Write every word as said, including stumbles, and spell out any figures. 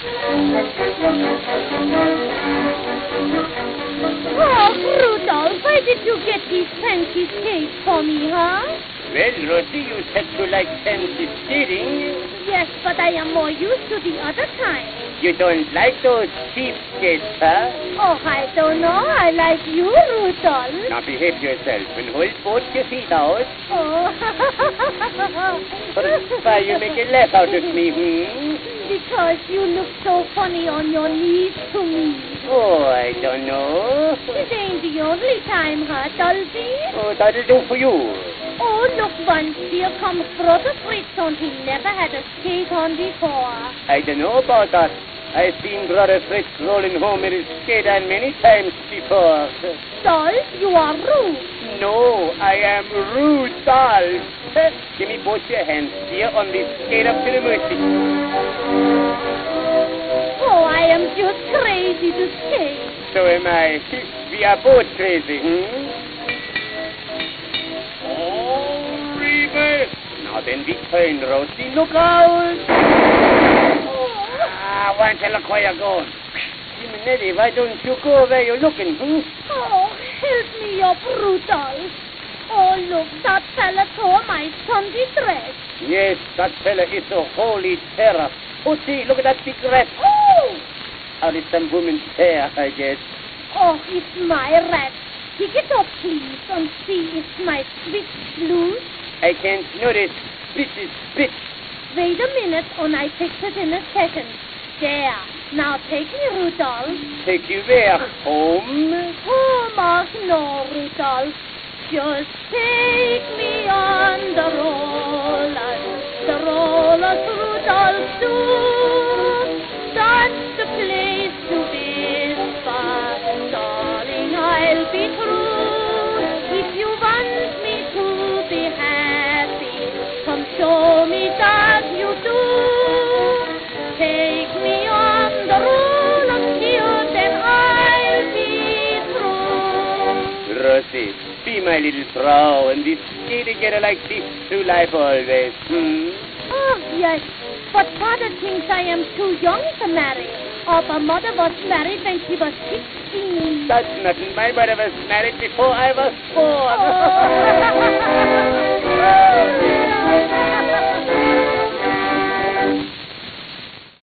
Oh, Rudolph, where did you get these fancy skates for me, huh? Well, Rosie, you said you like fancy skating. Yes, but I am more used to the other kind. You don't like those cheap skates, huh? Oh, I don't know. I like you, Rudolph. Now behave yourself and hold both your feet out. Oh. Why, you make a laugh out of me, hmm? Because you look so funny on your knees to me. Oh, I don't know. It ain't the only time, huh, Dulcie? Oh, that'll do for you. Oh, look, once here comes Brother Fritz, and he never had a skate on before. I don't know about that. I've seen Brother Fritz rolling home with his skate on many times before. Dolph, you are rude. No, I am rude, Dolph. Give me both your hands here on this skate up to the mercy. Oh, I am just crazy to skate. So am I. We are both crazy, hmm? Oh, reverse. Now then, we turn, Rosie. Look out! Oh. Ah, why tell look where you're going? Jimmy, why don't you go where you're looking, hmm? Oh, help me up, Rudolph. Oh, look, that fella tore my Sunday dress. Yes, that fella is a holy terror. Oh, see, look at that big rat. Oh! How did some woman's hair, I guess. Oh, it's my rat. Pick it up, please, and see if my switch loose. I can't notice. This is spit. Wait a minute, and I fix it in a second. There. Now take me, Rudolph. Take you where? Home? Home, oh, no, Rudolph. Just take me on the rollers, the rollers, Rudolph, do. That's the place to be, darling, I'll be true. If you want me to be happy, come show me that you do. Take me on the rollers here, then I'll be through. Rosie, be my little brow and we stay together like this through life always, hmm? Oh, yes, but Father thinks I am too young to marry. Or my mother was married when she was sixteen. That's nothing. My mother was married before I was born. Oh.